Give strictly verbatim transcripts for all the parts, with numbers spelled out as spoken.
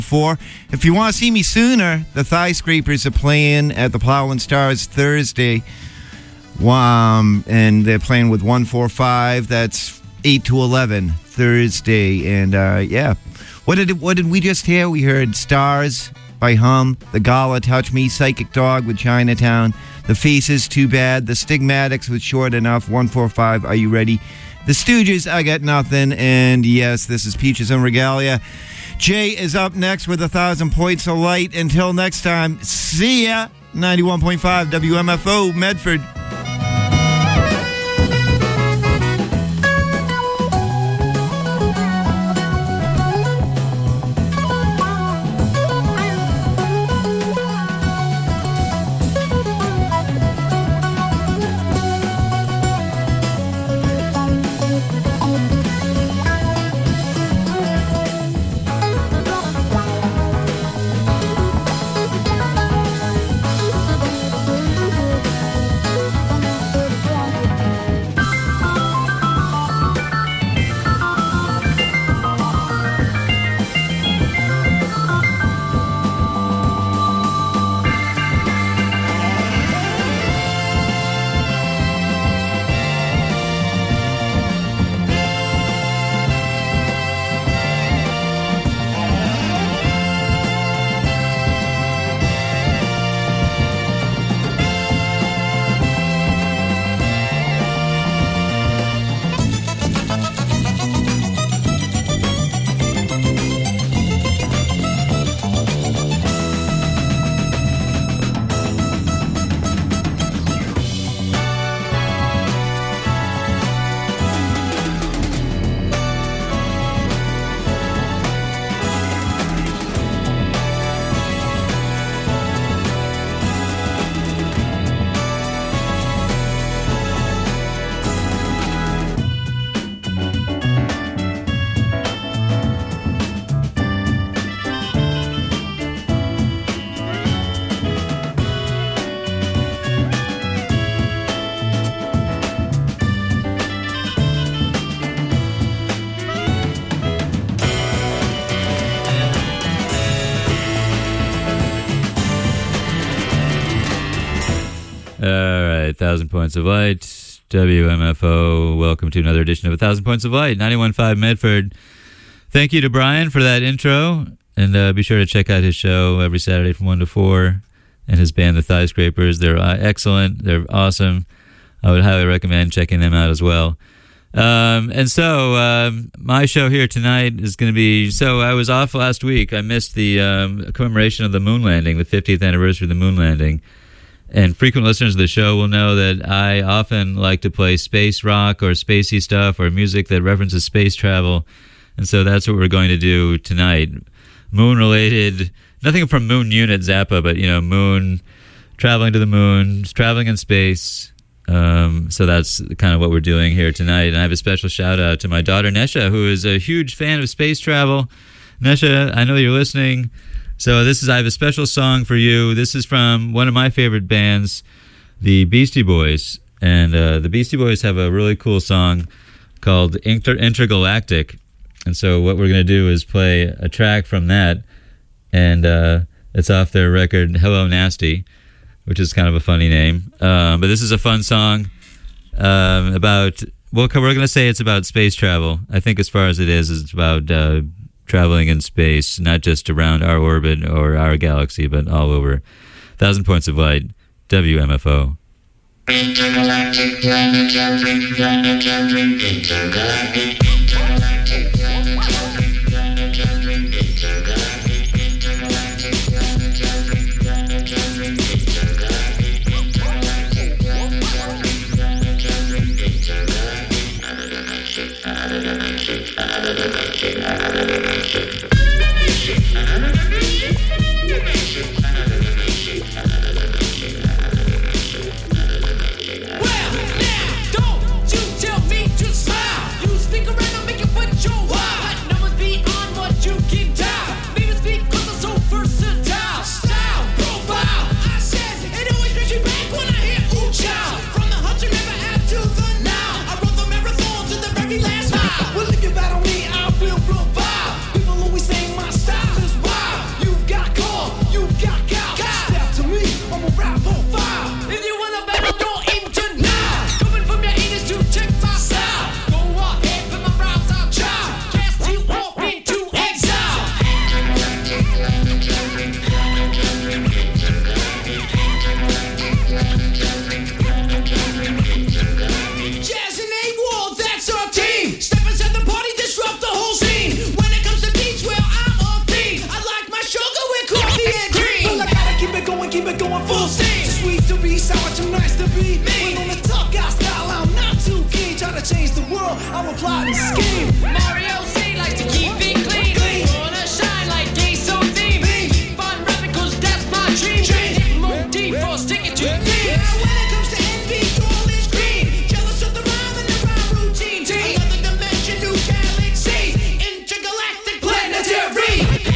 four. If you want to see me sooner, the Thigh Scrapers are playing at the Plow and Stars Thursday. Um, and they're playing with one four five. That's eight to eleven Thursday. And uh, yeah, what did what did we just hear? We heard Stars by Hum, The Gala, Touch Me, Psychic Dog with Chinatown, The Faces, Too Bad, The Stigmatics with Short Enough, one four five, Are You Ready? The Stooges, I Got Nothing, and yes, this is Peaches and Regalia. Jay is up next with a thousand points of light. Until next time, see ya. ninety-one point five W M F O, Medford. Thousand Points of Light, W M F O. Welcome to another edition of A Thousand Points of Light, ninety-one point five Medford. Thank you to Brian for that intro, and uh, be sure to check out his show every Saturday from one to four, and his band, The Thigh Scrapers. They're uh, excellent. They're awesome. I would highly recommend checking them out as well. Um, and so, um, my show here tonight is going to be, so I was off last week. I missed the um, commemoration of the moon landing, the fiftieth anniversary of the moon landing. And frequent listeners of the show will know that I often like to play space rock or spacey stuff or music that references space travel. And so that's what we're going to do tonight. Moon-related, nothing from Moon Unit Zappa, but, you know, moon, traveling to the moon, traveling in space. Um, so that's kind of what we're doing here tonight. And I have a special shout-out to my daughter, Nesha, who is a huge fan of space travel. Nesha, I know you're listening. So this is, I have a special song for you. This is from one of my favorite bands, the Beastie Boys. And uh, the Beastie Boys have a really cool song called Inter- Intergalactic. And so what we're going to do is play a track from that. And uh, it's off their record, Hello Nasty, which is kind of a funny name. Um, but this is a fun song um, about, well, we're going to say it's about space travel. I think as far as it is, it's about uh, traveling in space, not just around our orbit or our galaxy, but all over. Thousand Points of Light, W M F O. Intergalactic, planetary, planetary, intergalactic, intergalactic, planetary, planetary, intergalactic, intergalactic, planetary, planetary, intergalactic, intergalactic, planetary, planetary, intergalactic, out of the matrix, out of the matrix, out of the matrix, out of the matrix. Well, now, don't you tell me to smile. You speak around. full steam. Too sweet to be sour, too nice to be me. When on the tough guy style, I'm not too keen. Try to change the world, I'm a plotting scheme. Mario C likes to keep it clean. Clean. Wanna shine like gay so theme. Keep on rapping 'cause that's my dream. Dream. More deep for sticking to me. Now when it comes to envy, all is green. Jealous of the rhyme and the rhyme routine. Another dimension, new galaxy. Intergalactic planetary.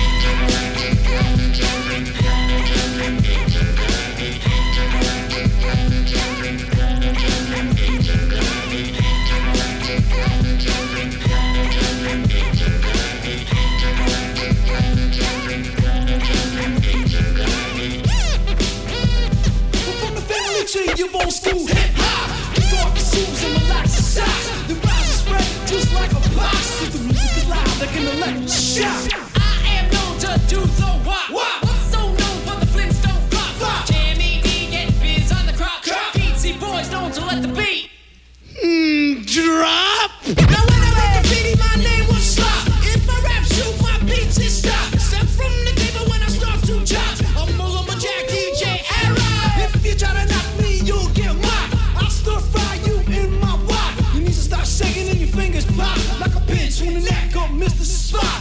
You've old school hip hop. Dark shoes and relaxed socks. The rise is spread just like a box. Cause the music is loud like an electric shock. I am known to do the wop. Wop. So known for the Flintstone pop. Pop. Jammy D get biz on the crop. Crop. Beatsy boys known to let the beat. Hmm, drop. Now when I make graffiti, my name was Slop. If I rap shoot, my beats is stop. Step from the table when I start to chop. I'm all on my Jack D J era. If you try to knock me, you'll get mocked. I'll stir fry you in my wok. Your knees will start shaking and your fingers pop like a pinch on the neck of Mister Spock.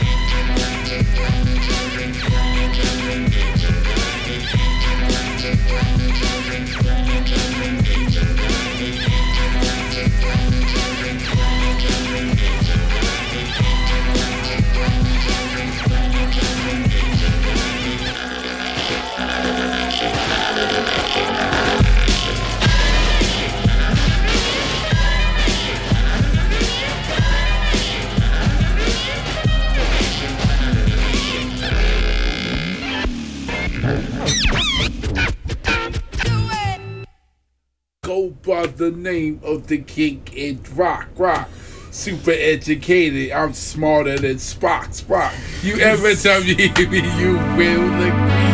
Go by the name of the king in rock, rock. Super educated, I'm smarter than Spock, Spock. You ever tell me you will agree.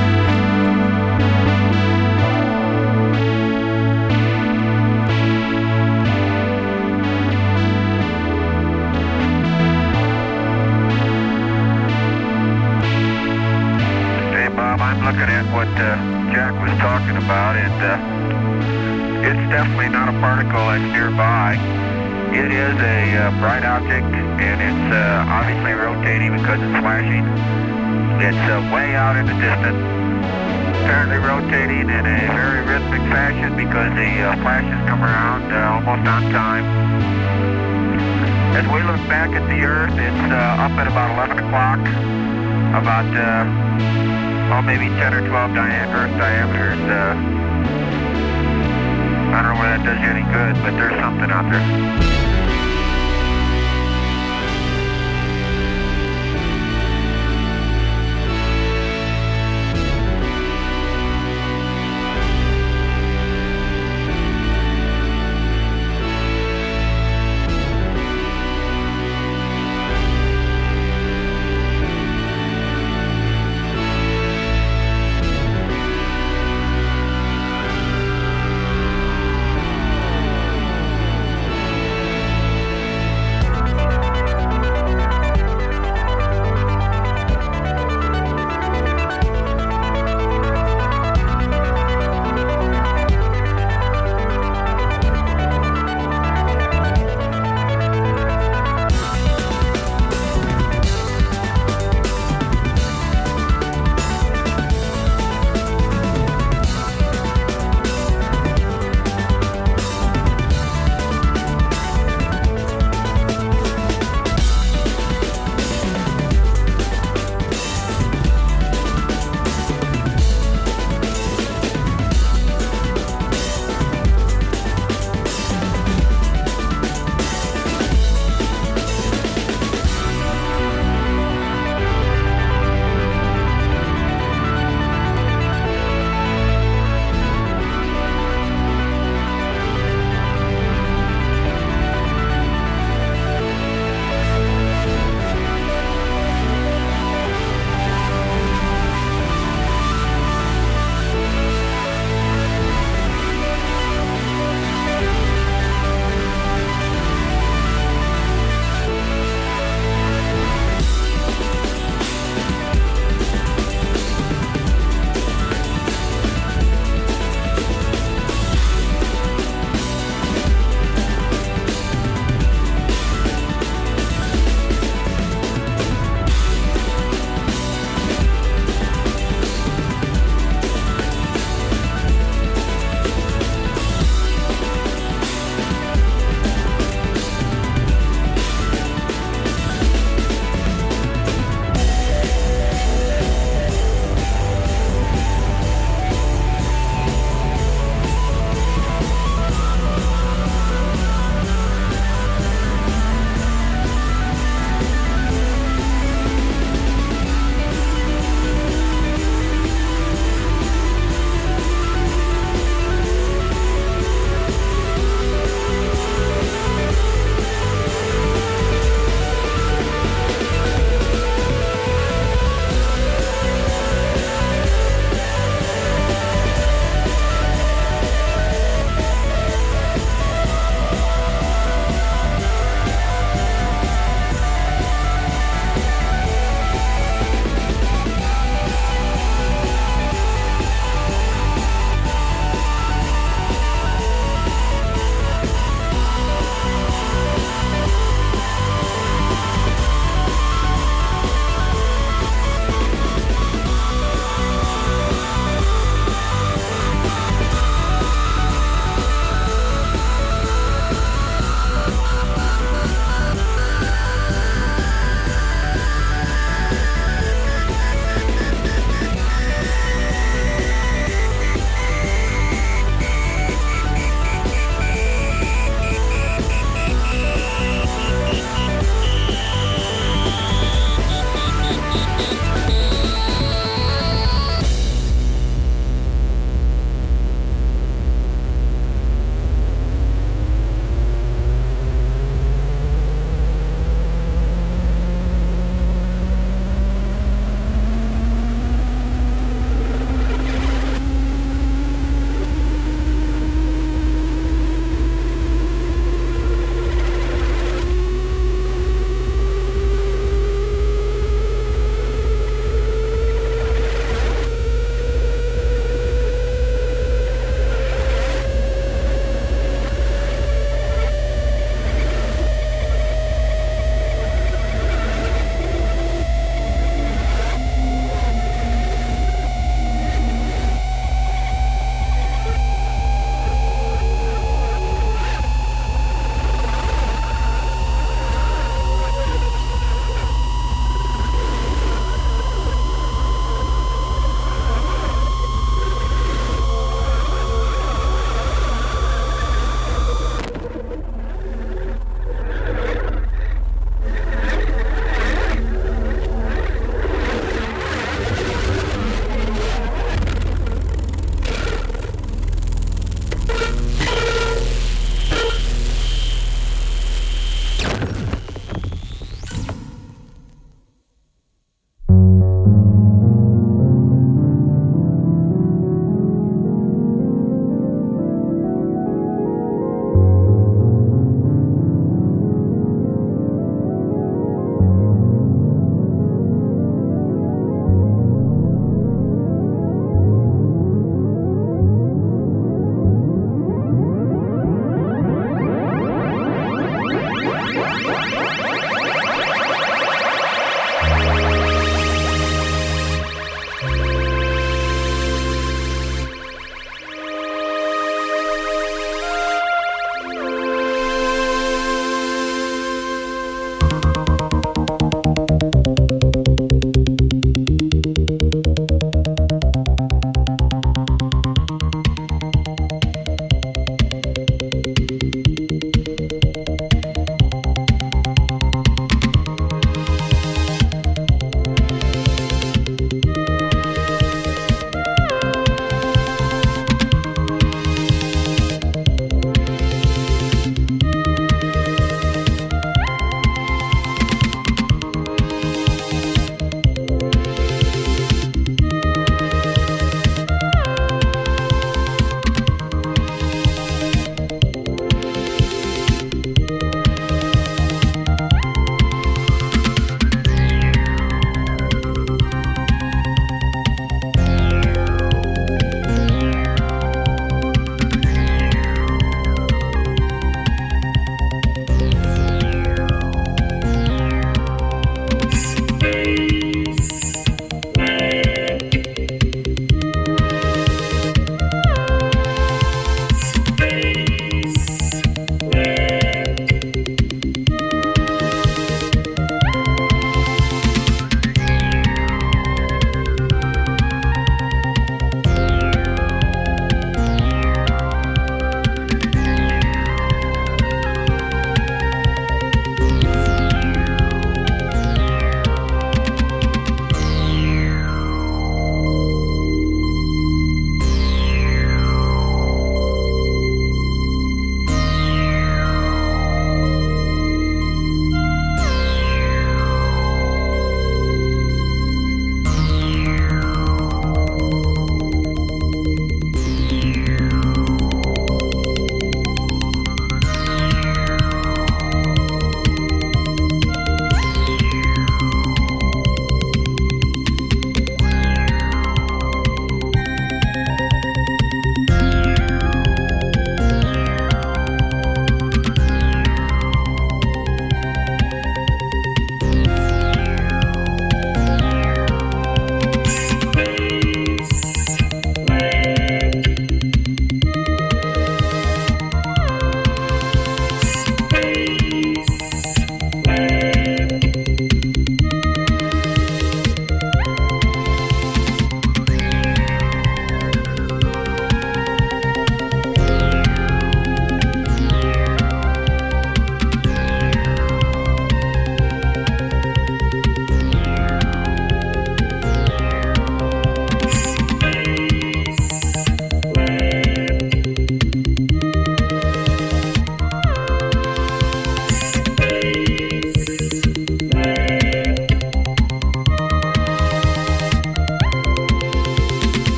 Hey, Bob, I'm looking at what uh, Jack was talking about, and uh, it's definitely not a particle that's nearby. It is a uh, bright object, and it's uh, obviously rotating because it's flashing. It's uh, way out in the distance, apparently rotating in a very rhythmic fashion because the uh, flashes come around uh, almost on time. As we look back at the Earth, it's uh, up at about eleven o'clock, about uh, oh, maybe ten or twelve dia- Earth diameters. Uh, I don't know whether that does you any good, but there's something out there.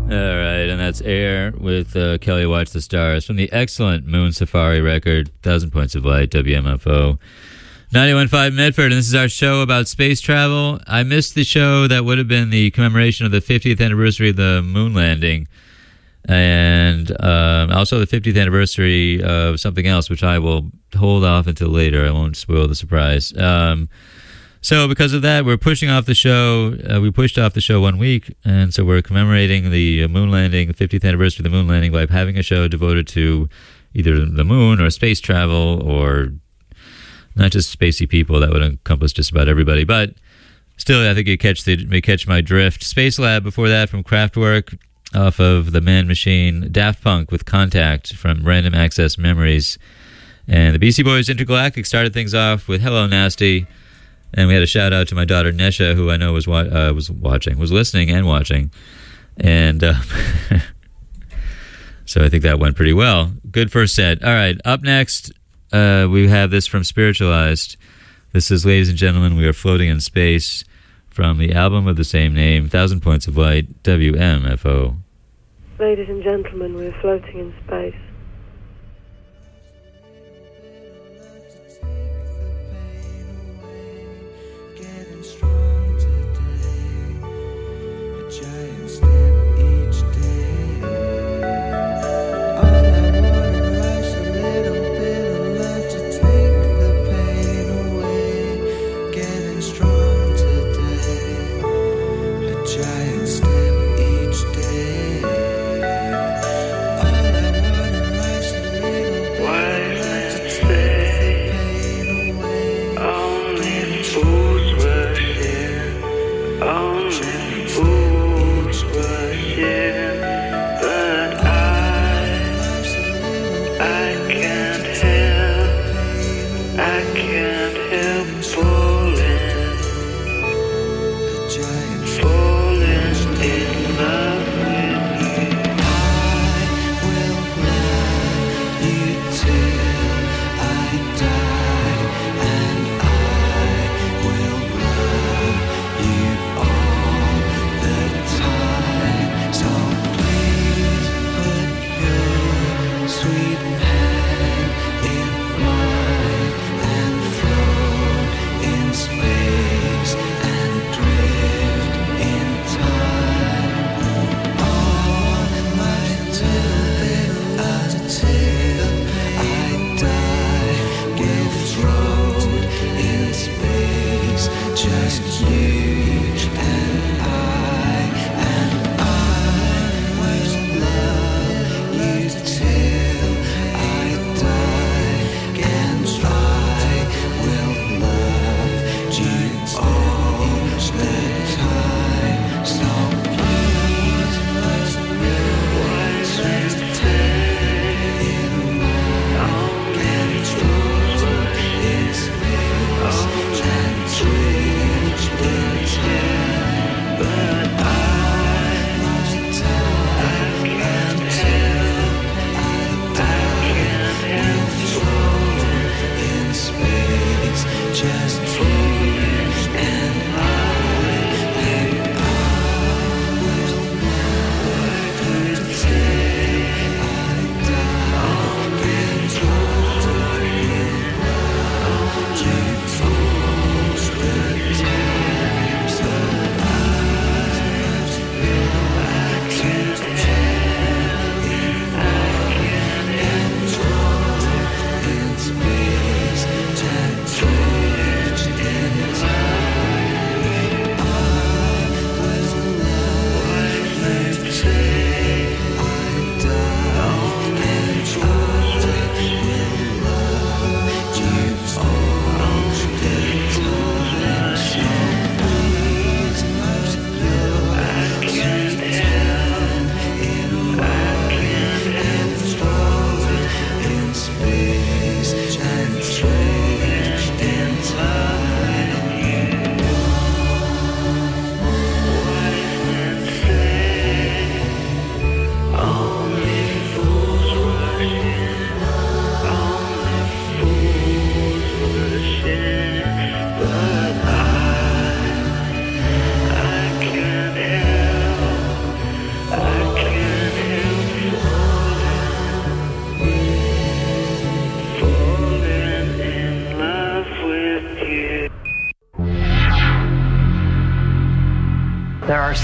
All right, and that's Air with uh, Kelly Watch the Stars from the excellent Moon Safari record, Thousand Points of Light, W M F O. ninety-one point five Medford, and this is our show about space travel. I missed the show that would have been the commemoration of the fiftieth anniversary of the moon landing, and um, also the fiftieth anniversary of something else, which I will hold off until later. I won't spoil the surprise. Um, so because of that, we're pushing off the show. Uh, we pushed off the show one week, and so we're commemorating the uh, moon landing, the fiftieth anniversary of the moon landing, by having a show devoted to either the moon or space travel, or not just spacey people. That would encompass just about everybody. But still, I think you catch the may catch my drift. Space Lab before that from Kraftwerk off of the Man Machine. Daft Punk with Contact from Random Access Memories. And the Beastie Boys Intergalactic started things off with Hello Nasty. And we had a shout out to my daughter Nesha, who I know was wa- uh, was watching, was listening and watching. And uh, so I think that went pretty well. Good first set. All right, up next, uh, we have this from Spiritualized. This is, ladies and gentlemen, We Are Floating in Space, from the album of the same name, Thousand Points of Light, W M F O. Ladies and gentlemen, we are floating in space. Giant step each day. All I want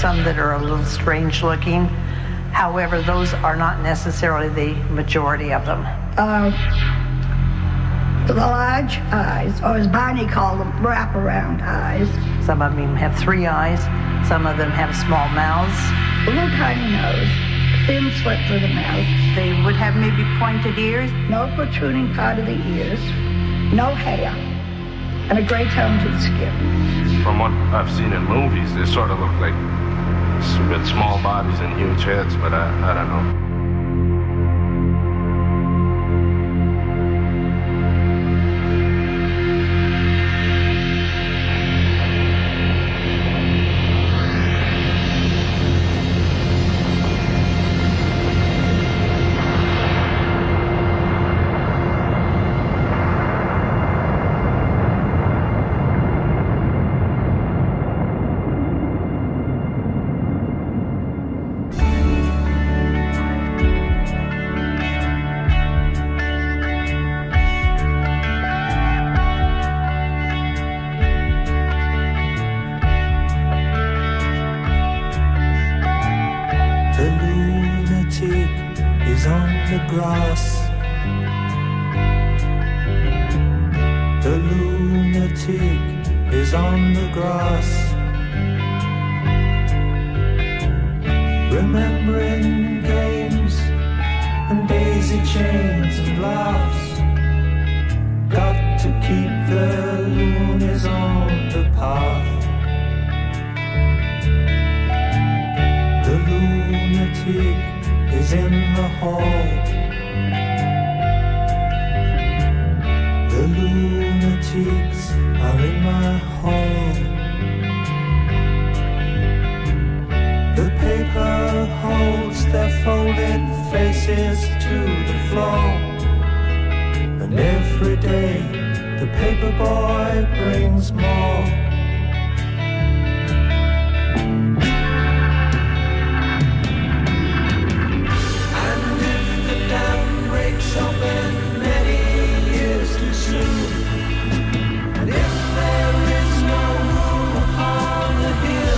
some that are a little strange looking. However, those are not necessarily the majority of them. Uh, the large eyes, or as Barney called them, wraparound eyes. Some of them have three eyes. Some of them have small mouths. A little tiny nose, thin slit through the mouth. They would have maybe pointed ears. No protruding part of the ears. No hair. And a gray tone to the skin. From what I've seen in movies, they sort of look like s- with small bodies and huge heads, but I, I don't know. The lunatic is on the grass. The lunatic is on the grass. Remembering games and daisy chains and laughs. Got to keep the loonies on the path. The lunatic is in the hall. The lunatics are in my hall. The paper holds their folded faces to the floor. And every day the paper boy brings more. Open many years too soon. And if there is no room upon the hill,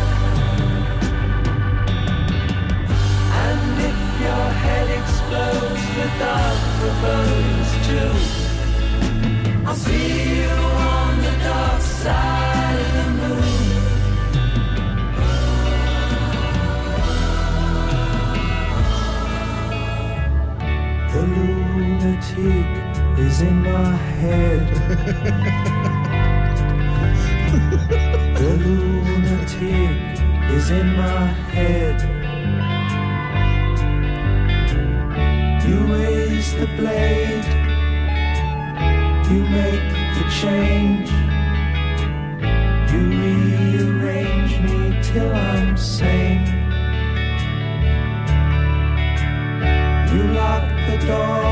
and if your head explodes without proposed to, I'll see you on the dark side of the moon. The lunatic is in my head. The lunatic is in my head. You raise the blade. You make the change. You rearrange me till I'm sane. You lock the door,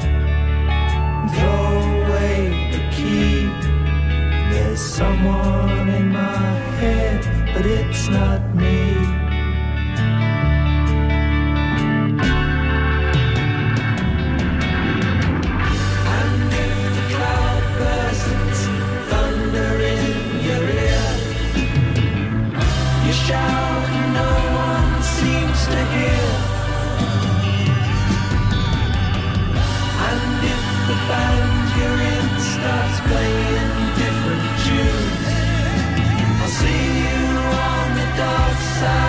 throw away the key. There's someone in my head, but it's not me. And if the cloud bursts, thunder in your ear, you shout and no one seems to hear. And if the band you're in starts playing different tunes, I'll see you on the dark side.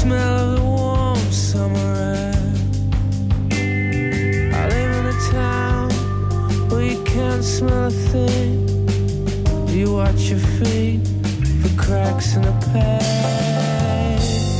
smell of the warm summer air. I live in a town where you can't smell a thing. You watch your feet for cracks in the pavement.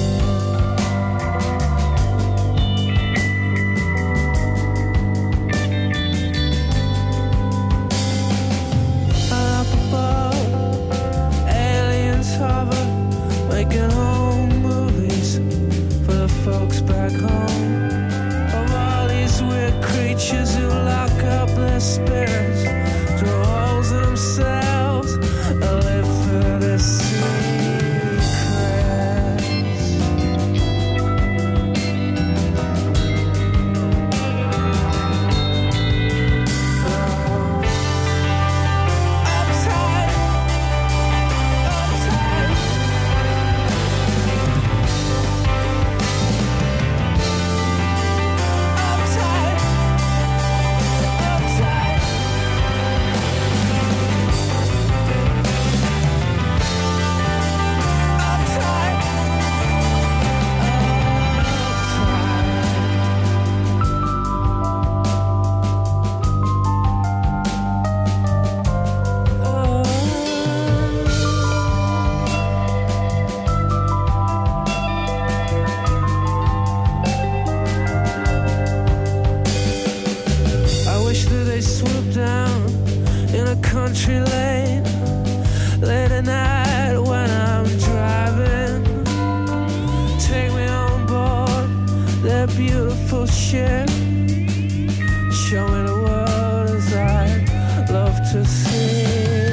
Up above, aliens hover, making home movies for the folks back home. Of all these weird creatures who lock up their spirits, draw holes in themselves, and live for the secrets. Uptight, uptight. Uptight, uptight. Uptight, I wish that they swoop down in a country lane late at night when I'm driving. Take me on board their beautiful ship. Show me the world as I love to see it.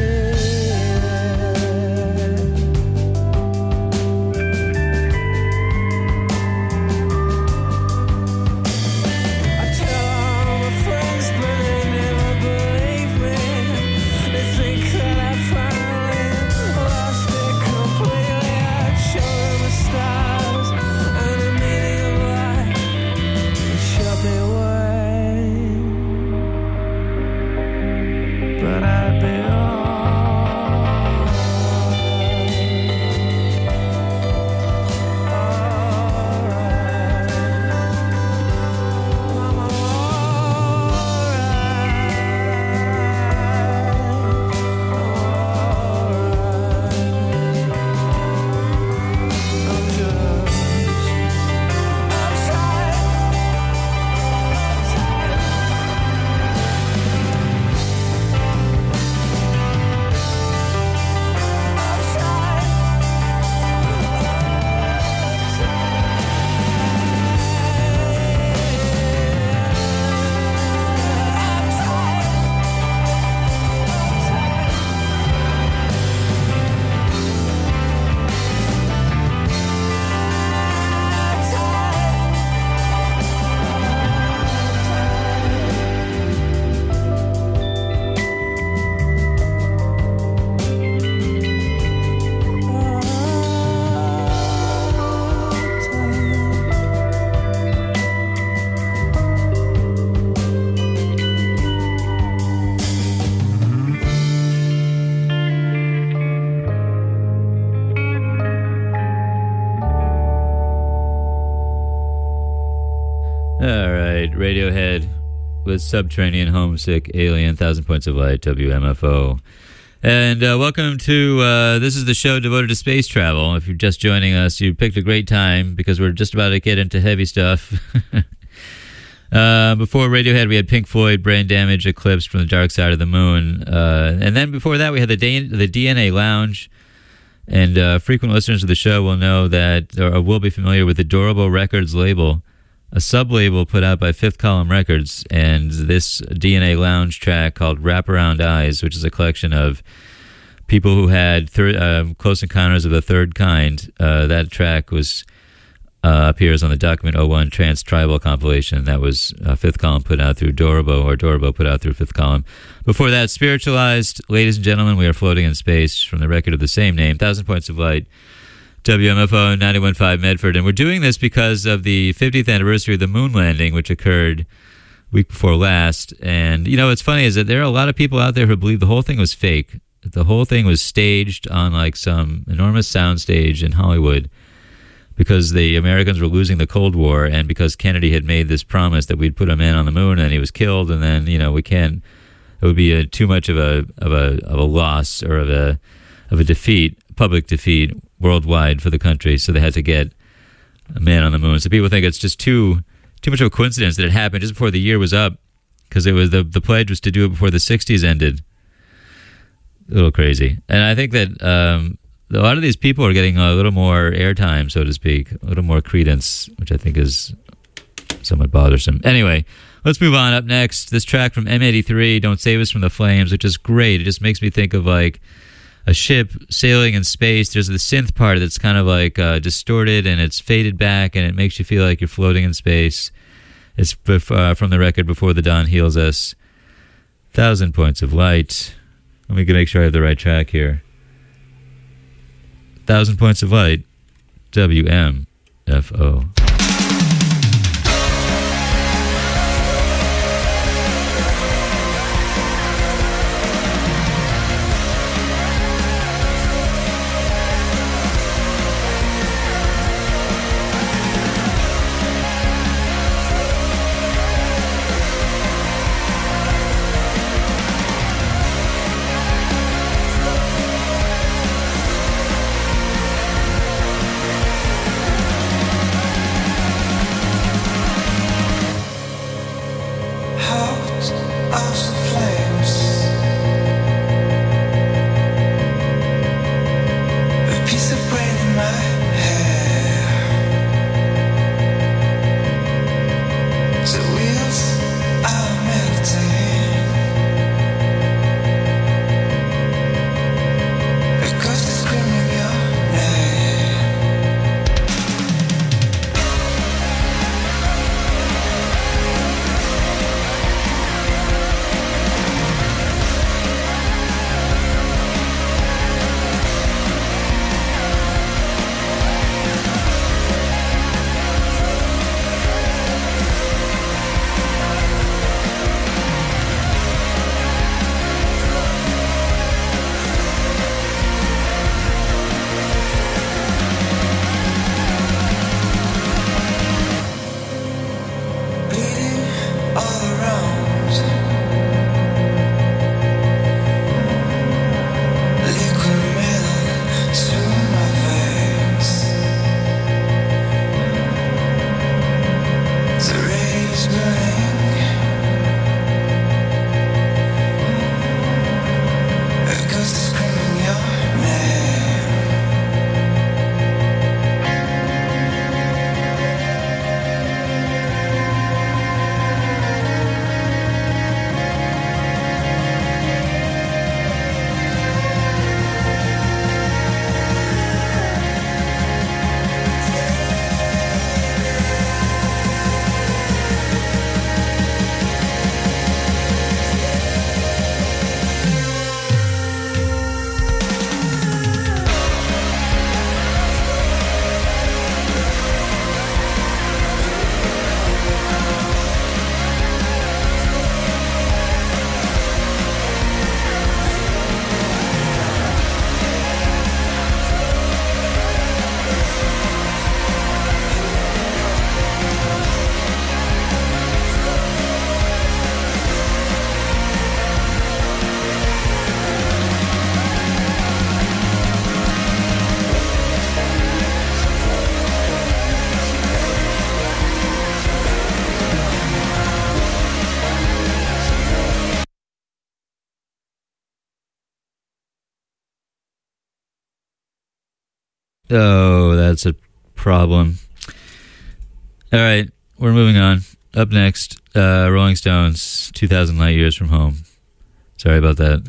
I tell all my friends, but they never believe me. They think that I finally lost it completely. I show them the stars and the meaning of life. They shut me away, but I'd be All right, Radiohead with Subterranean Homesick Alien, Thousand Points of Light, W M F O. And uh, welcome to, uh, this is the show devoted to space travel. If you're just joining us, you picked a great time because we're just about to get into heavy stuff. uh, before Radiohead, we had Pink Floyd, Brain Damage, Eclipse from the Dark Side of the Moon. Uh, and then before that, we had the, D- the D N A Lounge. And uh, frequent listeners of the show will know that, or will be familiar with the Durable Records label, a sub-label put out by Fifth Column Records, and this D N A Lounge track called Wraparound Eyes, which is a collection of people who had thir- uh, close encounters of the third kind. Uh, that track was uh, appears on the Document oh one Trans Tribal compilation that was uh, Fifth Column put out through Dorobo, or Dorobo put out through Fifth Column. Before that, Spiritualized, Ladies and Gentlemen, We Are Floating in Space, from the record of the same name, Thousand Points of Light, W M F O ninety-one point five Medford. And we're doing this because of the fiftieth anniversary of the moon landing, which occurred week before last. And, you know, what's funny is that there are a lot of people out there who believe the whole thing was fake. The whole thing was staged on like some enormous soundstage in Hollywood. because the Americans were losing the Cold War, and because Kennedy had made this promise that we'd put a man on the moon, and he was killed, and then, you know, we can't, it would be a, too much of a of a of a loss or of a of a defeat, public defeat worldwide for the country. So they had to get a man on the moon. So people think it's just too too much of a coincidence that it happened just before the year was up, because it was the the pledge was to do it before the sixties ended. A little crazy, and I think that. Um, A lot of these people are getting a little more airtime, so to speak, a little more credence, which I think is somewhat bothersome. Anyway, let's move on. Up next, this track from M eighty-three, Don't Save Us from the Flames, which is great. It just makes me think of like a ship sailing in space. There's the synth part that's kind of like uh, distorted, and it's faded back, and it makes you feel like you're floating in space. It's bef- uh, from the record Before the Dawn Heals Us. Thousand Points of Light. Let me make sure I have the right track here. Thousand Points of Light, W M F O. Oh, that's a problem. All right, we're moving on. Up next, uh, Rolling Stones, two thousand Light Years from Home. Sorry about that.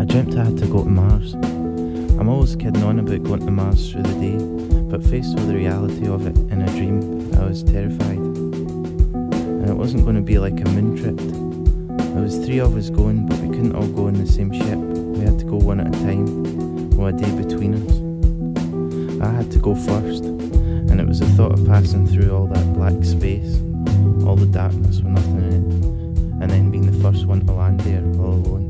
dreamt I had to go to Mars. I'm always kidding on about going to Mars through the day, but faced with the reality of it in a dream, I was terrified. And it wasn't going to be like a moon trip. There was three of us going, but we couldn't all go in the same ship. We had to go one at a time, with a day between us. I had to go first, and it was the thought of passing through all that black space, all the darkness with nothing in it, and then being the first one to land there all alone.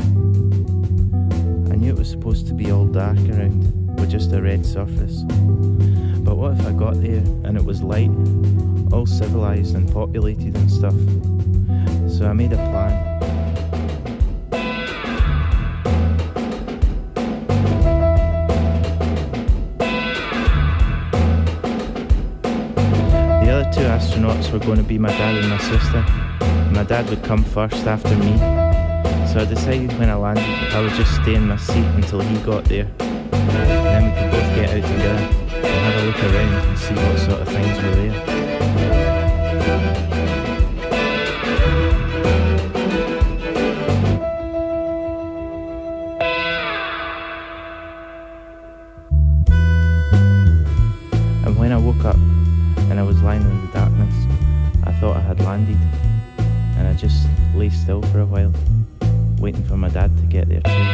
I knew it was supposed to be all dark around, with just a red surface. But what if I got there and it was light, all civilised and populated and stuff? So I made a plan. The other two astronauts were going to be my dad and my sister. My dad would come first after me. So I decided when I landed I would just stay in my seat until he got there. Then we could both get out together and have a look around and see what sort of things were there. And when I woke up and I was lying in the darkness, I thought I had landed, and I just lay still for a while, waiting for my dad to get there too.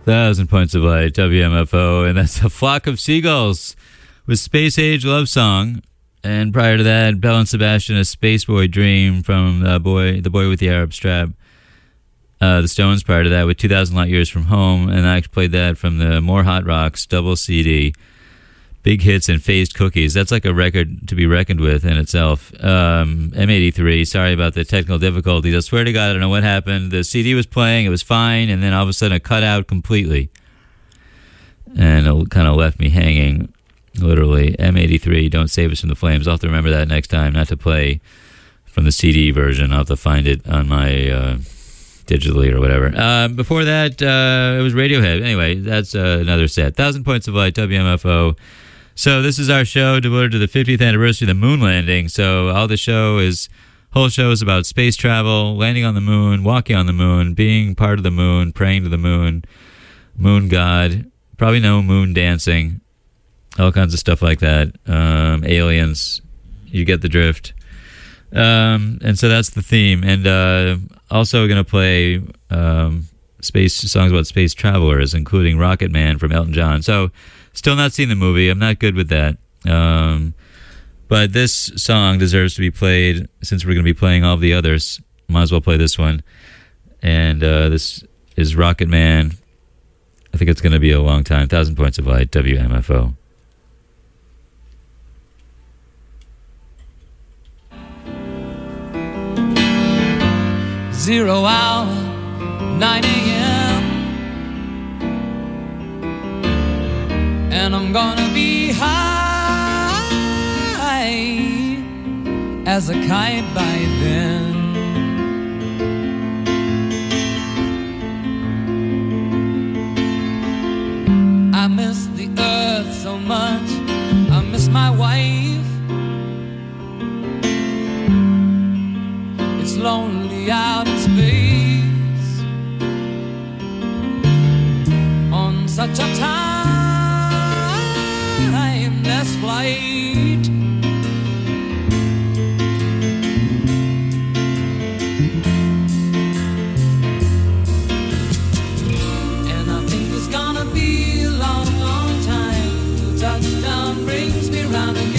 Thousand Points of Light, W M F O, and that's A Flock of Seagulls with Space Age Love Song. And prior to that, Bell and Sebastian, A Space Boy Dream from the boy, the boy with the Arab strap. Uh, the Stones prior to that with two thousand Light Years from Home, and I played that from the More Hot Rocks double C D. Big Hits and Phased Cookies. That's like a record to be reckoned with in itself. Um, M eighty-three, sorry about the technical difficulties. I swear to God, I don't know what happened. The C D was playing, it was fine, and then all of a sudden it cut out completely. And it kind of left me hanging, literally. M eighty-three, Don't Save Us from the Flames. I'll have to remember that next time, not to play from the C D version. I'll have to find it on my... Uh, digitally or whatever. Uh, before that, uh, it was Radiohead. Anyway, that's uh, another set. Thousand Points of Light, W M F O. So this is our show devoted to the fiftieth anniversary of the moon landing. So all the show is, whole show is about space travel, landing on the moon, walking on the moon, being part of the moon, praying to the moon, moon god, probably no moon dancing, all kinds of stuff like that. Um, aliens, you get the drift. Um, and so that's the theme. And uh, also going to play um, space songs about space travelers, including Rocket Man from Elton John. So still not seen the movie. I'm not good with that. Um, but this song deserves to be played since we're going to be playing all of the others. Might as well play this one. And uh, this is Rocket Man. I think it's going to be a long time. Thousand Points of Light, W M F O. Zero hour, nine a.m. And I'm gonna be high as a kite by then. I miss the earth so much, I miss my wife. It's lonely out in space on such a timeless flight. And I think it's gonna be a long, long time till touchdown brings me round again.